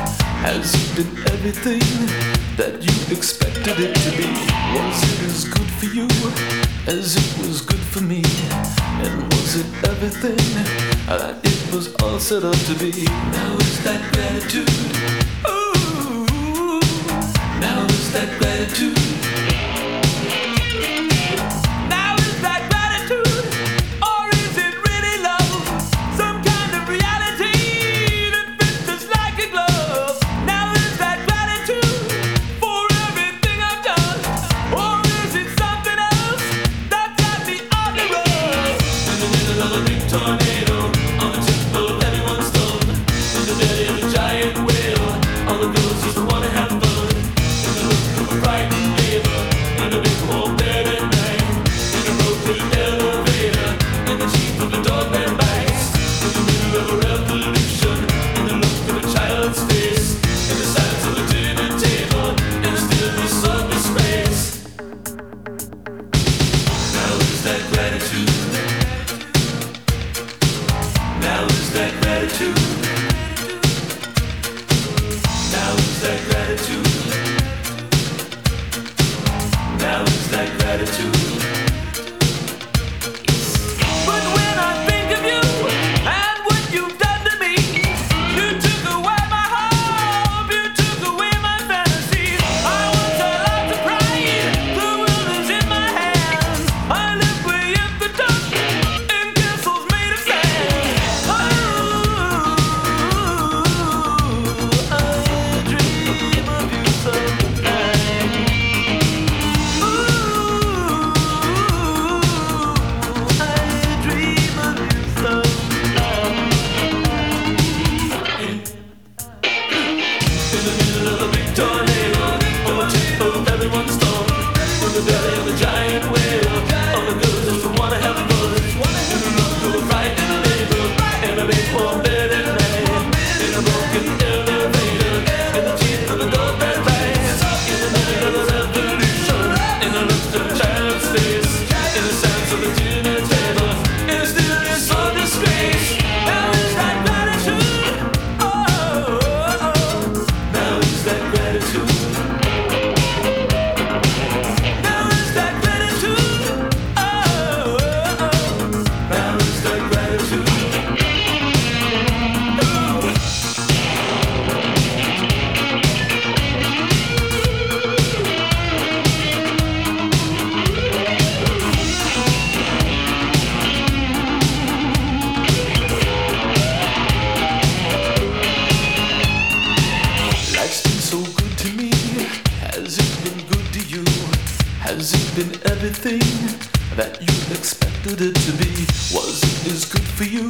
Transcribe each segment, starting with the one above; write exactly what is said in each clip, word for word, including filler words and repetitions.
Has it been everything that you expected it to be? Was it as good for you as it was good for me? And was it everything that it was all set up to be? Now is that gratitude? Ooh, now is that gratitude? Has it been everything that you expected it to be? Was it as good for you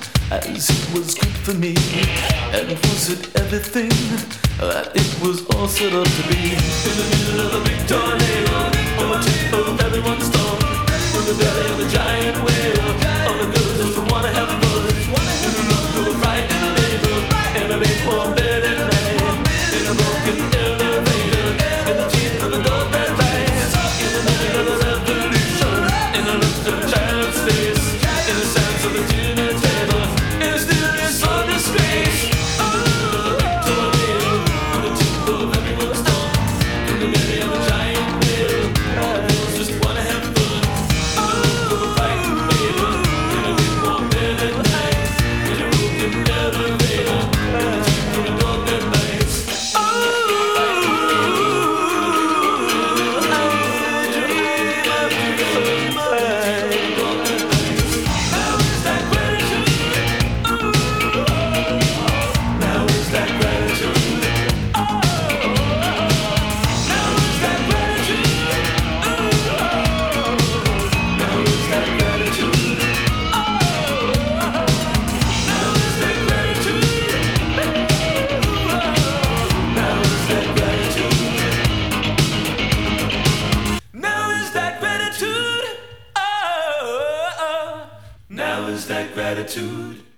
as it was good for me? And was it everything that it was all set up to be? In the middle of a big tornado, on the tip of everyone's tongue, in the belly of the giant whale, all the girls just wanna have fun. In the look of a frightened neighbor, in a big warm bed at night, in a broken elevator, in the teeth of the doorbell lights, in the middle of the revolution, in the look of a child's face, in the sounds of the dinner table, in the stillness of disgrace. Oh, tornado, on the tip of everyone's tongue, in the belly of a giant whale, all the girls just wanna have fun. In the look of a frightened neighbor, in a big warm bed at night, in a broken elevator, in the teeth of the doorbell lights. Now is that gratitude?